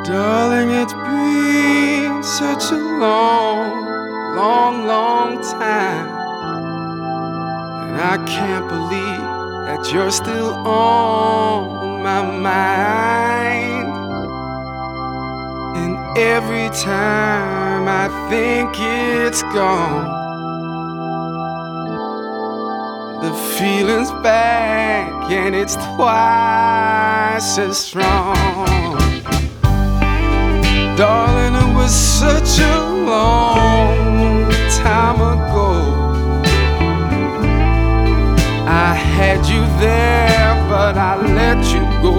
Darling, it's been such a long time, and I can't believe that you're still on my mind. And every time I think it's gone, the feeling's back and it's twice as strong. Darling, it was such a long time ago. I had you there, but I let you go.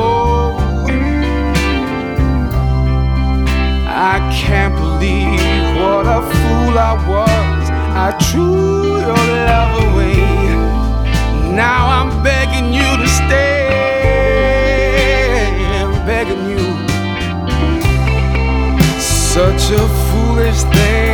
I can't believe what a fool I was. I threw your love away. Now I'm begging you to stay. I'm begging you. Such a foolish thing